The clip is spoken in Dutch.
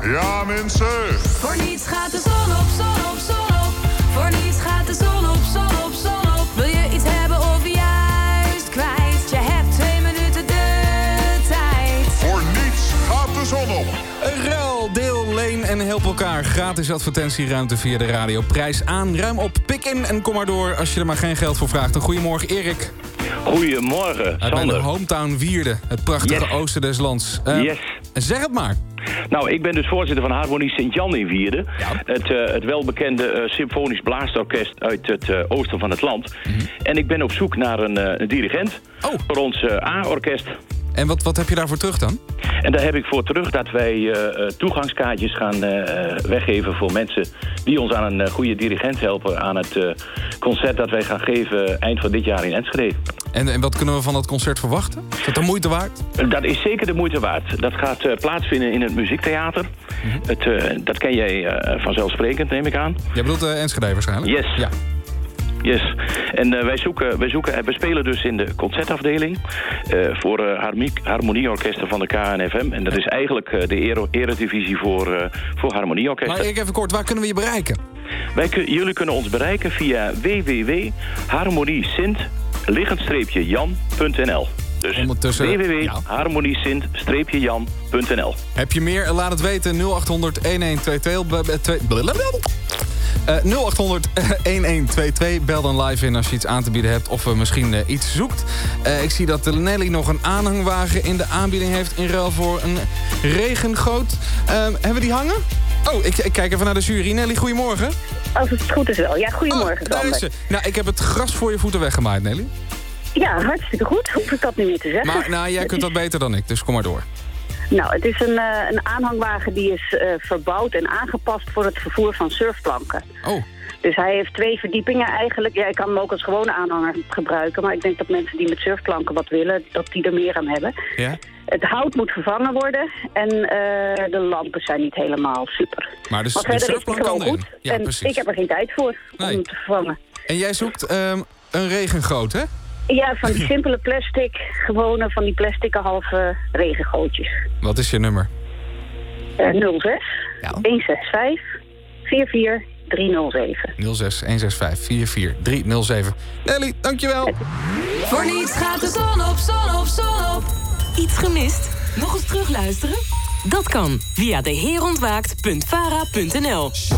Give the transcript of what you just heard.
Ja, mensen. Voor niets gaat de zon op, zon op, zon op. Voor niets gaat de zon op, zon op, zon op. Wil je iets hebben of juist kwijt? Je hebt 2 minuten de tijd. Voor niets gaat de zon op. Ruil, deel, leen en help elkaar. Gratis advertentieruimte via de radio. Prijs aan, ruim op, pik in en kom maar door als je er maar geen geld voor vraagt. Een goedemorgen, Erik. Goedemorgen, Uit mijn Sander. hometown Wierden, het prachtige oosten des lands. Yes. Zeg het maar. Nou, ik ben dus voorzitter van Harmonie Sint-Jan in Wierden. Ja. Het welbekende symfonisch blaasorkest uit het oosten van het land. Mm-hmm. En ik ben op zoek naar een dirigent voor ons A-orkest. En wat heb je daarvoor terug dan? En daar heb ik voor terug dat wij toegangskaartjes gaan weggeven voor mensen die ons aan een goede dirigent helpen aan het concert dat wij gaan geven eind van dit jaar in Enschede. En wat kunnen we van dat concert verwachten? Is dat de moeite waard? Dat is zeker de moeite waard. Dat gaat plaatsvinden in het Muziektheater. Mm-hmm. Dat ken jij vanzelfsprekend, neem ik aan. Jij bedoelt Enschede waarschijnlijk? Yes. Ja. Yes. En we spelen dus in de concertafdeling voor harmonieorkesten van de KNFM. En dat is eigenlijk de eredivisie voor harmonieorkesten. Maar even kort, waar kunnen we je bereiken? Jullie kunnen ons bereiken via www.harmoniesint-jan.nl. Dus www.harmoniesint-jan.nl. Heb je meer? Laat het weten. 0800 1122. 0800 1122. Bel dan live in als je iets aan te bieden hebt of misschien iets zoekt. Ik zie dat Nelly nog een aanhangwagen in de aanbieding heeft in ruil voor een regengoot. Hebben we die hangen? Oh, ik kijk even naar de jury. Nelly, goedemorgen. Als het goed is wel. Ja, goedemorgen, daar is ze. Nou, ik heb het gras voor je voeten weggemaaid, Nelly. Ja, hartstikke goed. Hoef ik dat nu niet te zeggen. Maar jij kunt dat beter dan ik, dus kom maar door. Nou, het is een aanhangwagen die is verbouwd en aangepast voor het vervoer van surfplanken. Oh. Dus hij heeft 2 verdiepingen eigenlijk. Ja, ik kan hem ook als gewone aanhanger gebruiken. Maar ik denk dat mensen die met surfplanken wat willen, dat die er meer aan hebben. Ja? Het hout moet vervangen worden. En de lampen zijn niet helemaal super. Maar de surfplank kan erin. goed. Ja, en precies. ik heb er geen tijd voor om hem te vervangen. En jij zoekt een regengoot, hè? Ja, van die simpele plastic, gewone van die plastic halve regengootjes. Wat is je nummer? 06 Ja. 165 44 307. 06 165 44 307. Nelly, dankjewel. Voor niets gaat de zon op, zon op, zon op. Iets gemist? Nog eens terugluisteren? Dat kan via deheerontwaakt.vara.nl.